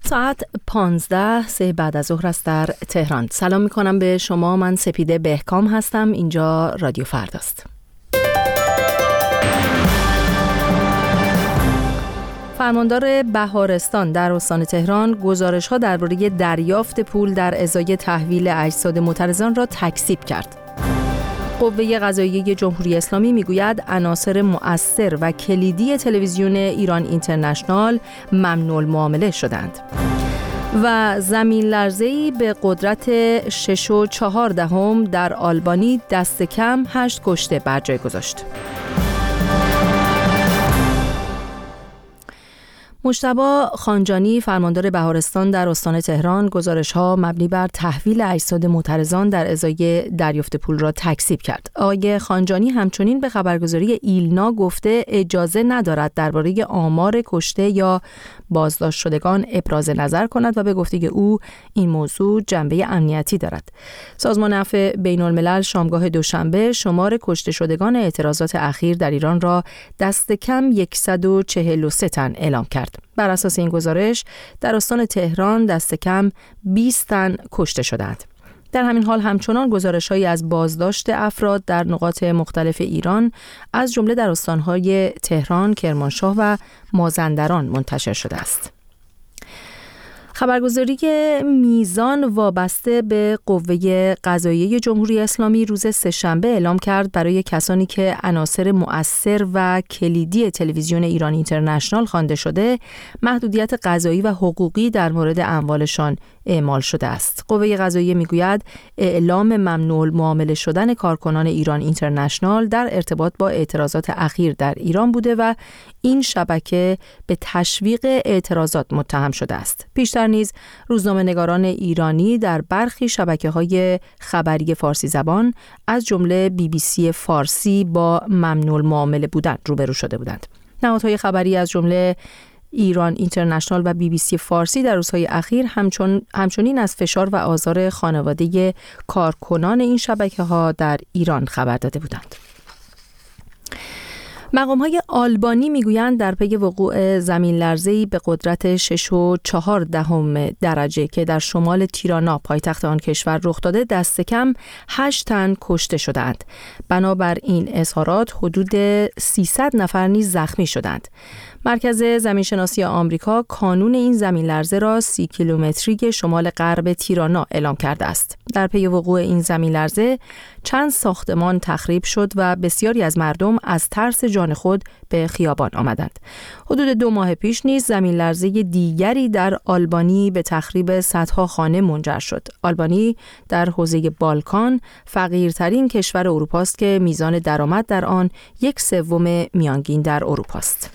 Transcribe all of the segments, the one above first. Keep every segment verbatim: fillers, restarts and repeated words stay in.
ساعت پانزده سه بعد از ظهر است در تهران. سلام می کنم به شما. من سپیده بهکام هستم. اینجا رادیو فرداست. فرماندار بهارستان در استان تهران گزارش‌ها درباره دریافت پول در ازای تحویل اجساد معترضان را تکذیب کرد. قوه قضاییه جمهوری اسلامی میگوید عناصر مؤثر و کلیدی تلویزیون ایران اینترنشنال ممنوع المعامله شدند. و زمین لرزه‌ای به قدرت شش و چهار دهم در آلبانی دست کم هشت کشته بر جای گذاشت. مجتبی خانجانی فرماندار بهارستان در استان تهران گزارش‌ها مبنی بر تحویل اجساد معترضان در ازای دریافت پول را تکذیب کرد. آقای خانجانی همچنین به خبرگزاری ایلنا گفته اجازه ندارد درباره آمار کشته یا بازداشت شدگان ابراز نظر کند و به گفته او این موضوع جنبه امنیتی دارد. سازمان عفو بین‌الملل شامگاه دوشنبه شمار کشته شدگان اعتراضات اخیر در ایران را دست کم صد و چهل و سه تن اعلام کرد. بر اساس این گزارش در استان تهران دست کم بیست تن کشته شدند. در همین حال همچنان گزارش‌هایی از بازداشت افراد در نقاط مختلف ایران از جمله در استان‌های تهران، کرمانشاه و مازندران منتشر شده است. خبرگزاری میزان وابسته به قوه قضاییه جمهوری اسلامی روز سه‌شنبه اعلام کرد برای کسانی که عناصر مؤثر و کلیدی تلویزیون ایران اینترنشنال خوانده شده محدودیت قضایی و حقوقی در مورد اموالشان اعمال شده است. قوه قضاییه میگوید اعلام ممنوع المعامله شدن کارکنان ایران اینترنشنال در ارتباط با اعتراضات اخیر در ایران بوده و این شبکه به تشویق اعتراضات متهم شده است. پیشتر نیز روزنامه‌نگاران ایرانی در برخی شبکه‌های خبری فارسی زبان از جمله بی بی سی فارسی با ممنوع المعامله بودن روبرو شده بودند. نهادهای خبری از جمله ایران اینترنشنال و بی بی سی فارسی در روزهای اخیر همچون همچنین از فشار و آزار خانواده کارکنان این شبکه‌ها در ایران خبر داده بودند. مقام‌های آلبانی میگویند در پی وقوع زمین لرزه‌ای به قدرت شش و چهار دهم درجه که در شمال تیرانا پایتخت آن کشور رخ داده دست کم هشت تن کشته شدند. بنابر این اظهارات حدود سیصد نفر نیز زخمی شدند. مرکز زمینشناسی آمریکا کانون این زمین لرزه را سی کیلومتری شمال غرب تیرانا اعلام کرده است. در پی وقوع این زمین لرزه چند ساختمان تخریب شد و بسیاری از مردم از ترس جان خود به خیابان آمدند. حدود دو ماه پیش نیز زمین لرزه دیگری در آلبانی به تخریب صدها خانه منجر شد. آلبانی در حوزه بالکان فقیرترین کشور اروپا است که میزان درآمد در آن یک سوم میانگین در اروپا است.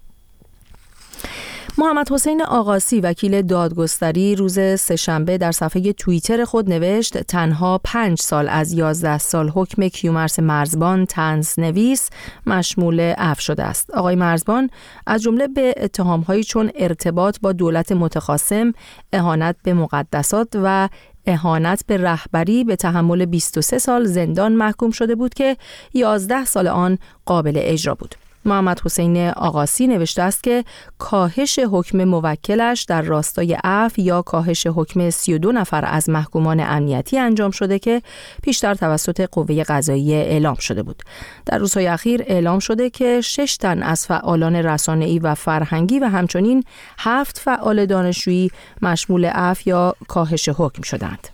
محمد حسین آقاسی وکیل دادگستری روز سه‌شنبه در صفحه توییتر خود نوشت تنها پنج سال از یازده سال حکم کیومرث مرزبان طنزنویس مشمول عفو شده است. آقای مرزبان از جمله به اتهام‌هایی چون ارتباط با دولت متخاصم، اهانت به مقدسات و اهانت به رهبری به تحمل بیست و سه سال زندان محکوم شده بود که یازده سال آن قابل اجرا بود. محمد حسین آقاسی نوشته است که کاهش حکم موکلش در راستای عفو یا کاهش حکم سی و دو نفر از محکومان امنیتی انجام شده که پیشتر توسط قوه قضاییه اعلام شده بود. در روزهای اخیر اعلام شده که شش تن از فعالان رسانه‌ای و فرهنگی و همچنین هفت فعال دانشجویی مشمول عفو یا کاهش حکم شدند.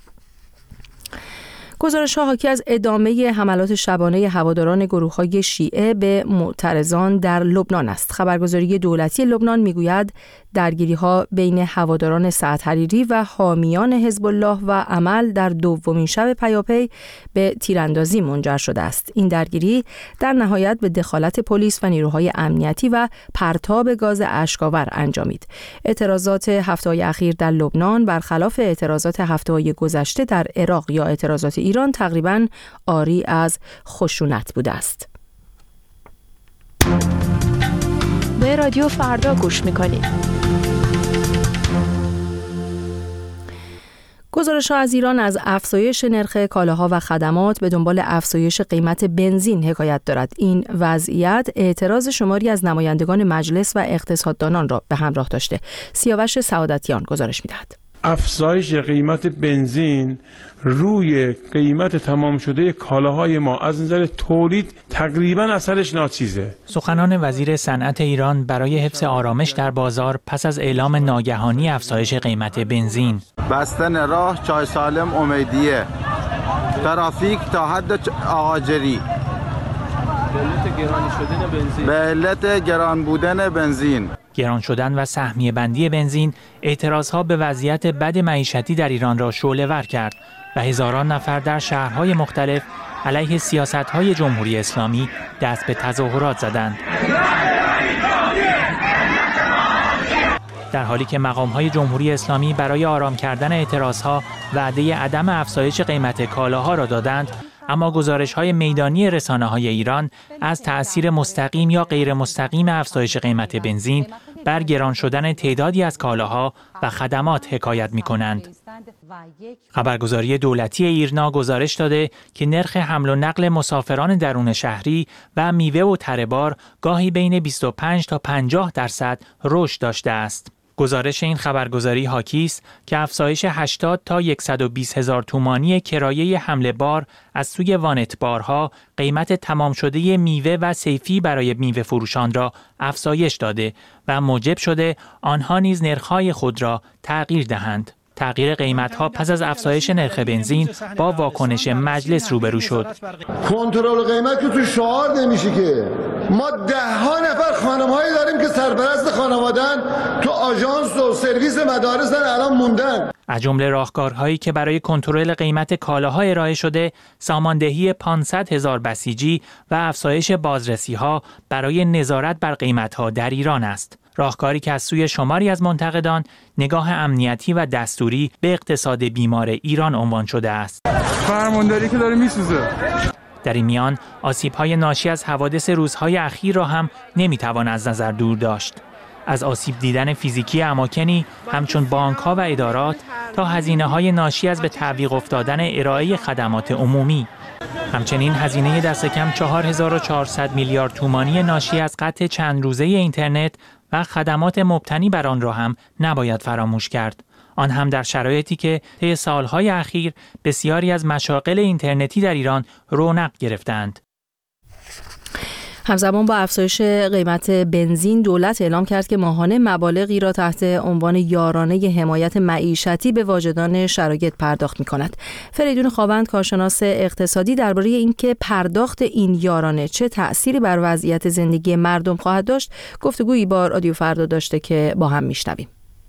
گزارش‌ها حاکی از ادامه حملات شبانه هواداران گروه‌های شیعه به معترضان در لبنان است. خبرگزاری دولتی لبنان می‌گوید درگیری‌ها بین هواداران سعد حریری و حامیان حزب الله و عمل در دومین شب پیاپی به تیراندازی منجر شده است. این درگیری در نهایت به دخالت پلیس و نیروهای امنیتی و پرتاب گاز اشک‌آور انجامید. اعتراضات هفته‌های اخیر در لبنان برخلاف اعتراضات هفته‌های گذشته در عراق یا اعتراضات ایران تقریباً عاری از خشونت بوده است. به رادیو فردا گوش می‌کنید. گزارش‌ها از ایران از افزایش نرخ کالاها و خدمات به دنبال افزایش قیمت بنزین حکایت دارد. این وضعیت اعتراض شماری از نمایندگان مجلس و اقتصاددانان را به همراه داشته. سیاوش سعادتیان گزارش می‌دهد. افزایش قیمت بنزین روی قیمت تمام شده کالاهای ما از نظر تولید تقریباً اثرش ناچیزه. سخنان وزیر صنعت ایران برای حفظ آرامش در بازار پس از اعلام ناگهانی افزایش قیمت بنزین. بستن راه چای سالم امیدیه، ترافیک تا حد آجری، به علت گران بودن بنزین. گران شدن و سهمیه بندی بنزین اعتراضها به وضعیت بد معیشتی در ایران را شعله‌ور کرد و هزاران نفر در شهرهای مختلف علیه سیاست‌های جمهوری اسلامی دست به تظاهرات زدند. در حالی که مقام‌های جمهوری اسلامی برای آرام کردن اعتراضها وعده عدم افزایش قیمت کالاها را دادند، اما گزارش‌های میدانی رسانه‌های ایران از تأثیر مستقیم یا غیر مستقیم افزایش قیمت بنزین بر گران شدن تعدادی از کالاها و خدمات حکایت می‌کنند. خبرگزاری دولتی ایرنا گزارش داده که نرخ حمل و نقل مسافران درون شهری و میوه و تره‌بار گاهی بین بیست و پنج تا پنجاه درصد رشد داشته است. گزارش این خبرگزاری حاکی است که افزایش هشتاد تا صد و بیست هزار تومانی کرایه حمل بار از سوی وانتبارها قیمت تمام شده میوه و صیفی برای میوه فروشان را افزایش داده و موجب شده آنها نیز نرخ‌های خود را تغییر دهند. تغییر قیمت‌ها پس از افزایش نرخ بنزین با واکنش مجلس روبرو شد. کنترل قیمت که تو شعار نمیشه که. ما ده ها نفر خانم‌هایی داریم که سرپرست خانواده‌ان، تو آژانس و سرویس مدارس الان موندن. از جمله راهکارهایی که برای کنترل قیمت کالاها ارائه شده، ساماندهی پانصد هزار بسیجی و افزایش بازرسی‌ها برای نظارت بر قیمت‌ها در ایران است. راهکاری که از سوی شماری از منتقدان نگاه امنیتی و دستوری به اقتصاد بیمار ایران عنوان شده است. فرمانداری که داره میسوزه. در این میان آسیب‌های ناشی از حوادث روزهای اخیر را هم نمی‌توان از نظر دور داشت. از آسیب دیدن فیزیکی اماکنی همچون بانک‌ها و ادارات تا هزینه‌های ناشی از به تعویق افتادن ارائه خدمات عمومی. همچنین هزینه دست کم چهار هزار و چهارصد میلیارد تومانی ناشی از قطع چند روزه اینترنت و خدمات مبتنی بر آن را هم نباید فراموش کرد. آن هم در شرایطی که طی سالهای اخیر بسیاری از مشاغل اینترنتی در ایران رونق گرفتند. همزمان با افزایش قیمت بنزین، دولت اعلام کرد که ماهانه مبالغی را تحت عنوان یارانه حمایت معیشتی به واجدان شرایط پرداخت می‌کند. فریدون خاوند، کارشناس اقتصادی، درباره اینکه پرداخت این یارانه چه تأثیری بر وضعیت زندگی مردم خواهد داشت، گفتگویی با رادیو فردا داشته که با هم میشنویم.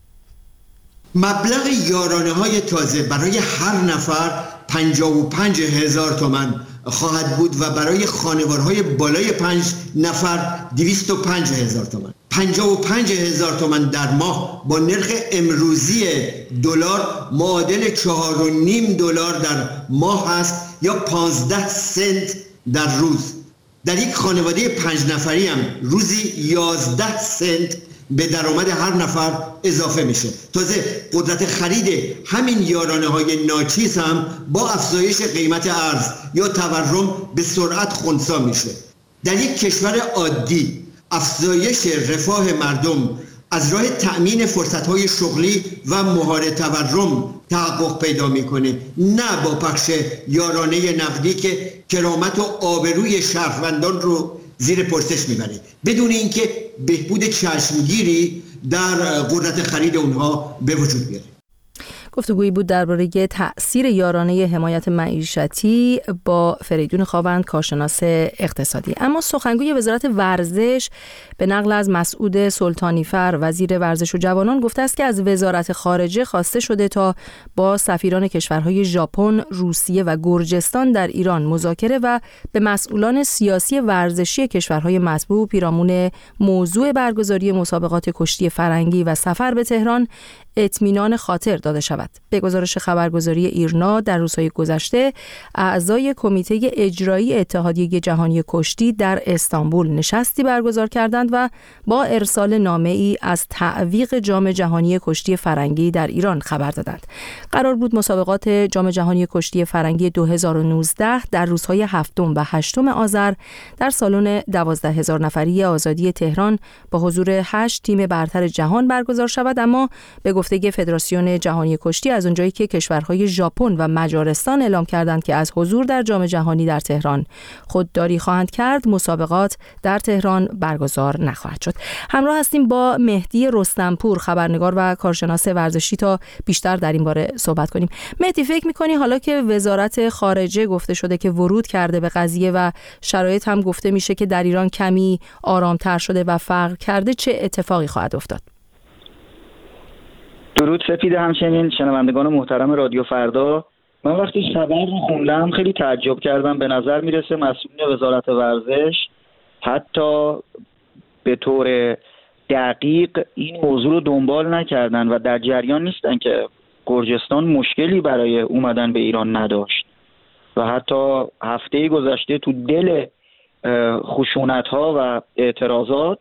مبلغ یارانه های تازه برای هر نفر پنجاه و پنج هزار تومان خواهد بود و برای خانوارهای بالای پنج نفر دویست و پنج هزار تومان. پنجاه و پنج هزار تومان در ماه با نرخ امروزی دلار معادل چهار و نیم دلار در ماه است یا پانزده سنت در روز. در یک خانواده پنج نفری هم روزی یازده سنت به درآمد هر نفر اضافه میشه. تازه قدرت خرید همین یارانه های ناچیز هم با افزایش قیمت ارز یا تورم به سرعت خنثی میشه. در یک کشور عادی افزایش رفاه مردم از راه تأمین فرصت‌های شغلی و مهار تورم تحقق پیدا میکنه، نه با پخش یارانه نقدی که کرامت و آبروی شهروندان رو زیر پرسش میبره بدون اینکه بهبود چشمگیری در قدرت خرید اونها به وجود بیاره. گفتگویی بود درباره تأثیر یارانه حمایت معیشتی با فریدون خاوند، کارشناس اقتصادی. اما سخنگوی وزارت ورزش به نقل از مسعود سلطانیفر، وزیر ورزش و جوانان، گفته است که از وزارت خارجه خواسته شده تا با سفیران کشورهای ژاپن، روسیه و گرجستان در ایران مذاکره و به مسئولان سیاسی ورزشی کشورهای مطبوع پیرامون موضوع برگزاری مسابقات کشتی فرنگی و سفر به تهران اطمینان خاطر داده شود. به گزارش خبرگزاری ایرنا در روزهای گذشته اعضای کمیته اجرایی اتحادیه جهانی کشتی در استانبول نشستی برگزار کردند و با ارسال نامه‌ای از تعویق جام جهانی کشتی فرنگی در ایران خبر دادند. قرار بود مسابقات جام جهانی کشتی فرنگی دو هزار و نوزده در روزهای هفتم و هشتم آذر در سالن دوازده هزار نفری آزادی تهران با حضور هشت تیم برتر جهان برگزار شود، اما به گفته فدراسیون جهانی کشتی از اونجایی که کشورهای ژاپن و مجارستان اعلام کردند که از حضور در جام جهانی در تهران خودداری خواهند کرد، مسابقات در تهران برگزار نخواهد شد. همراه هستیم با مهدی رستمپور، خبرنگار و کارشناس ورزشی، تا بیشتر در این باره صحبت کنیم. مهدی، فکر می‌کنی حالا که وزارت خارجه گفته شده که ورود کرده به قضیه و شرایط هم گفته میشه که در ایران کمی آرامتر شده و فرق کرده، چه اتفاقی خواهد افتاد؟ درود سپید، همچنین شنوندگان محترم رادیو فردا. من وقتی خبر رو خوندم خیلی تعجب کردم. به نظر میرسه مسئولین وزارت ورزش حتی به طور دقیق این موضوع رو دنبال نکردن و در جریان نیستن که گرجستان مشکلی برای اومدن به ایران نداشت و حتی هفته گذشته تو دل خشونت‌ها و اعتراضات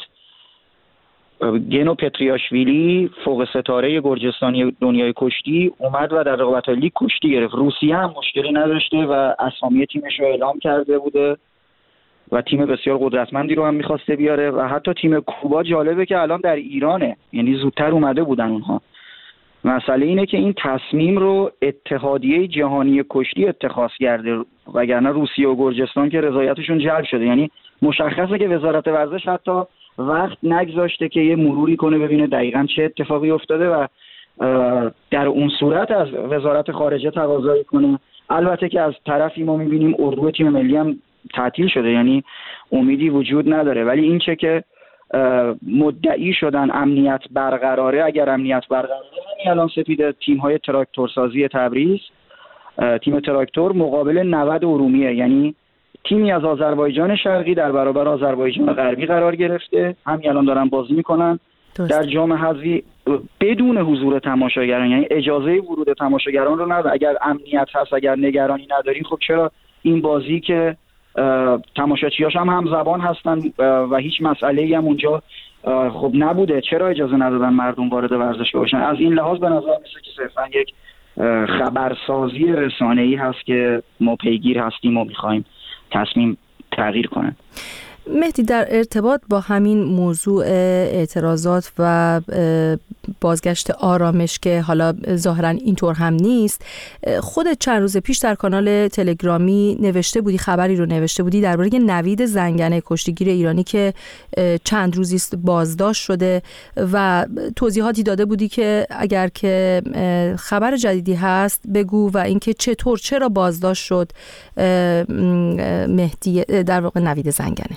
گنو پتریاشویلی فوق ستاره گرجستانی دنیای کشتی اومد و در رقابت لیگ کشتی گرفت. روسیه هم مشکلی نداشته و اسامی تیمش رو اعلام کرده بوده و تیم بسیار قدرتمندی رو هم می‌خواسته بیاره و حتی تیم کوبا جالبه که الان در ایرانه، یعنی زودتر اومده بودن اونها. مسئله اینه که این تصمیم رو اتحادیه جهانی کشتی اتخاذ کرده، وگرنه روسیه و گرجستان که رضایتشون جلب شده. یعنی مشخصه که وزارت ورزش حتی وقت نگذاشته که یه مروری کنه ببینه دقیقاً چه اتفاقی افتاده و در اون صورت از وزارت خارجه تقاضایی کنه. البته که از طرفی ما می‌بینیم اردو تیم ملی هم تعطیل شده، یعنی امیدی وجود نداره. ولی این چه که مدعی شدن امنیت برقراره، اگر امنیت برقراره همین الان سپید تیم‌های تراکتورسازی تبریز، تیم تراکتور مقابل نود ارومیه، یعنی تیمی از آذربایجان شرقی در برابر آذربایجان غربی قرار گرفته، همین الان دارن بازی میکنن در جام حذفی بدون حضور تماشاگران، یعنی اجازه ورود تماشاگران رو نداره. اگر امنیت هست، اگر نگرانی نداری، خب چرا این بازی که تماشاچیاش هم هم زبان هستن و هیچ مسئله‌ای هم اونجا خب نبوده، چرا اجازه ندادن مردم وارد ورزشگاه بشن؟ از این لحاظ به نظر میاد که صرفا یک خبرسازی رسانه‌ای هست که ما پیگیر هستیم و می‌خوایم تصمیم تغییر کنه. مهدی، در ارتباط با همین موضوع اعتراضات و بازگشت آرامش که حالا ظاهرا اینطور هم نیست، خودت چند روز پیش در کانال تلگرامی نوشته بودی، خبری رو نوشته بودی درباره نوید زنگنه، کشتیگیر ایرانی که چند روزی است بازداشت شده و توضیحاتی داده بودی که اگر که خبر جدیدی هست بگو و اینکه چطور، چرا بازداشت شد مهدی در واقع نوید زنگنه.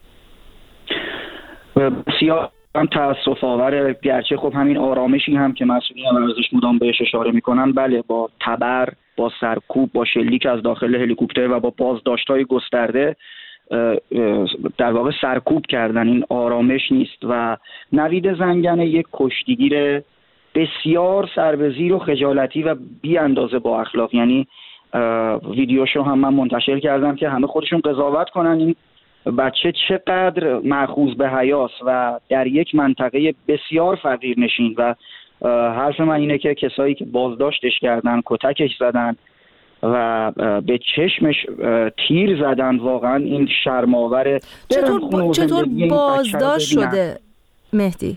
بسیار هم تأسف آوره، گرچه خب همین آرامشی هم که مسئولین ورزش مدام بهش اشاره میکنن، بله با تبر، با سرکوب، با شلیک از داخل هلیکوپتر و با بازداشت‌های گسترده در واقع سرکوب کردن. این آرامش نیست و نوید زنگنه یک کشتیگیر بسیار سربزیر و خجالتی و بی اندازه با اخلاق، یعنی ویدیوشو هم من منتشر کردم که همه خودشون قضاوت کنن این بچه چقدر مأخوذ به حیاس و در یک منطقه بسیار فقیر نشین. و حرف من اینه که کسایی که بازداشتش کردن، کتکش زدن و به چشمش تیر زدن، واقعا این شرم‌آوره. چطور, چطور بازداشت شده مهدی؟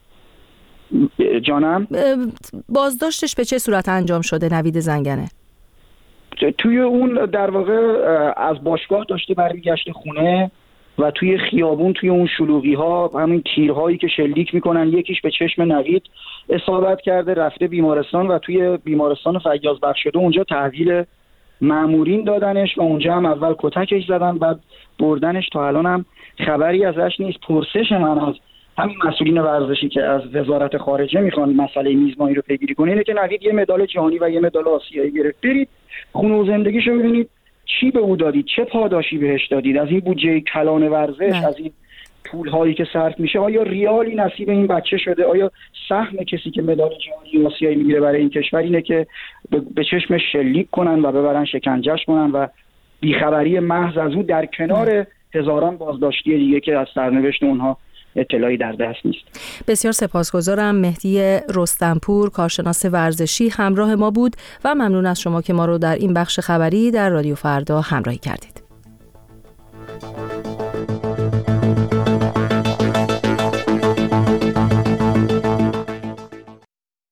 جانم؟ بازداشتش به چه صورت انجام شده نوید زنگنه؟ توی اون در واقع از باشگاه داشته برمیگشته خونه و توی خیابون، توی اون شلوغی ها، همین تیرهایی که شلیک میکنن، یکیش به چشم نوید اصابت کرده، رفته بیمارستان و توی بیمارستان فیاض بخشیده اونجا تحویل مامورین دادنش و اونجا هم اول کتکش زدن، بعد بردنش. تا الان هم خبری ازش نیست. پرسش من از همین مسئولین ورزشی که از وزارت خارجه میخوان مسئله میزبانی رو پیگیری کنه اینه که نوید یه مدال جهانی و یه مدال آسیایی گرفت، برید خونه و زندگیشو ببینید چی به او دادید، چه پاداشی بهش دادید از این بودجه کلان ورزش، نه. از این پول‌هایی که صرف میشه آیا ریالی نصیب این بچه شده؟ آیا سهم کسی که مدال جهانی آسیایی میگیره برای این کشور اینه که به چشمش شلیک کنن و ببرن شکنجهش کنن و بیخبری محض از اون در کنار هزاران بازداشتی دیگه که از سرنوشت اونها اطلاعی در دست نیست. بسیار سپاسگزارم. مهدی رستمپور، کارشناس ورزشی، همراه ما بود و ممنون از شما که ما رو در این بخش خبری در رادیو فردا همراهی کردید.